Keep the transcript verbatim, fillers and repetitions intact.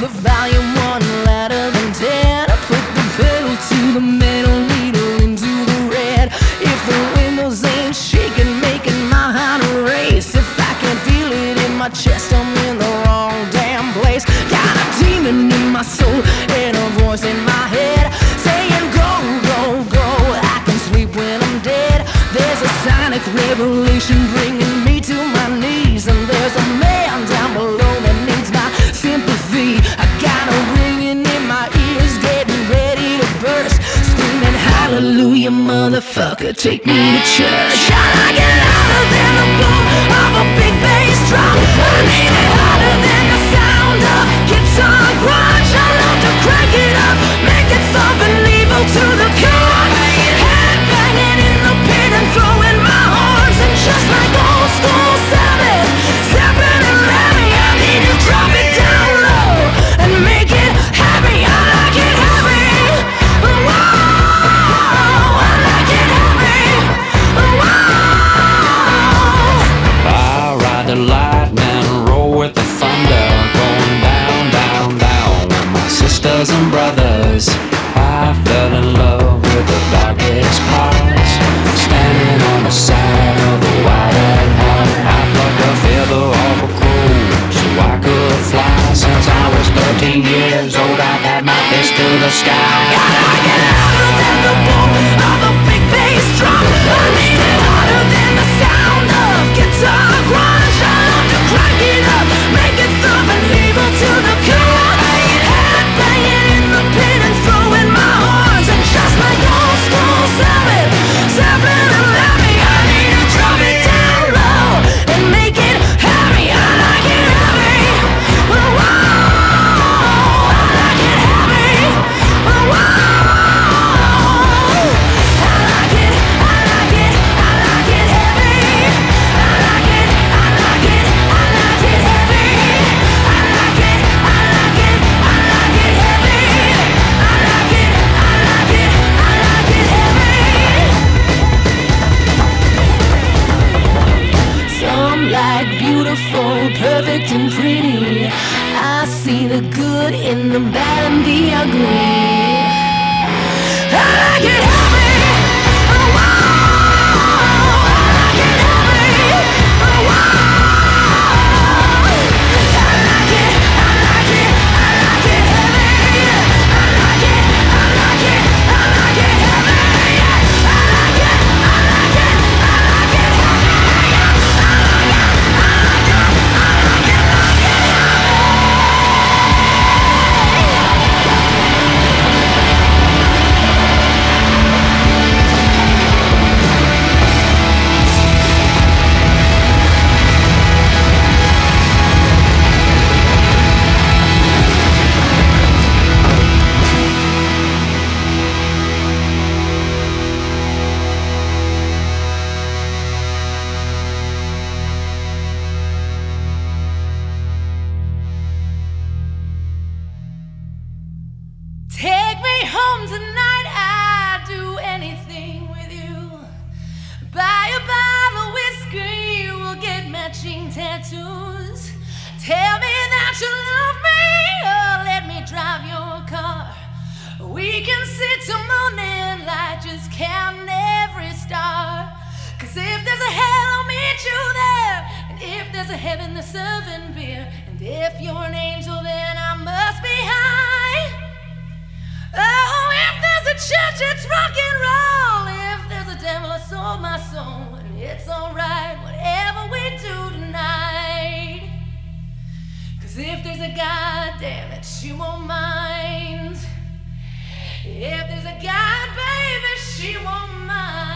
the volume one louder than ten. I put the pedal to the metal, needle into the red. If the windows ain't shaking, making my heart race. If I can't feel it in my chest, I'm in the wrong damn place. Got a demon in my soul and a voice in my head saying go, go, go. I can sleep when I'm dead. There's a sonic revelation bringing me to my knees, and there's a man down below that needs my sympathy. I got a ringing in my ears, getting ready to burst, screaming hallelujah, motherfucker, take me to church. Shout I get louder than the boom of a big bass drum. I need it harder than the sound of guitar grunge. I love to crank it up, make it thump and leave it to the core. Head banging in the pit and throwing my horns, and just like old school Sabbath, Zeppelin and Lemmy, I need to drop it down low and make it heavy. I like it heavy. Whoa, I like it heavy. Whoa. I ride the lightning, roll with the thunder, going down, down, down with my sisters and brothers. I fell in love with the darkest parts, standing on the side of the wild and hard. I plucked a feather off a crow so I could fly. Since I was thirteen years old, I've had my fist to the sky. I get louder than the boom of a big bass drum. I need it harder than the sound of guitar grunge. I love to crank it up, make it thump and leave it to the core. Head banging in the pit and throwing my horns, and just like old school Sabbath, Zeppelin and Lemmy, I need to drop it down low and make it heavy. I like it heavy. Whoa, I like it heavy. Whoa, I like it, I like it, I like it heavy. I like it, I like it, I like it heavy. I like it, I like it, I like it heavy. I like it, I like it, I like it heavy. Some like beautiful, perfect and pretty. I see the good in the bad and the ugly. I like it heavy. Oh, wow. I like it heavy. Oh, wow. I like it, I like it, I like it heavy. I like it, I like it, I like it heavy. I like it, I like it, I like it heavy. I like it, I like it, I like it, like it heavy. Take me home tonight, I'd do anything with you. Buy a bottle of whiskey, we'll get matching tattoos. Tell me that you love me, or let me drive your car. We can sit till morning light, just counting every star. Cause if there's a hell, I'll meet you there. And if there's a heaven, they're serving beer. And if you're an angel, then I must be high. Oh, if there's a church, it's rock and roll. If there's a devil, I sold my soul. And it's alright, whatever we do tonight. Cause if there's a God, damn it, she won't mind. If there's a God, baby, she won't mind.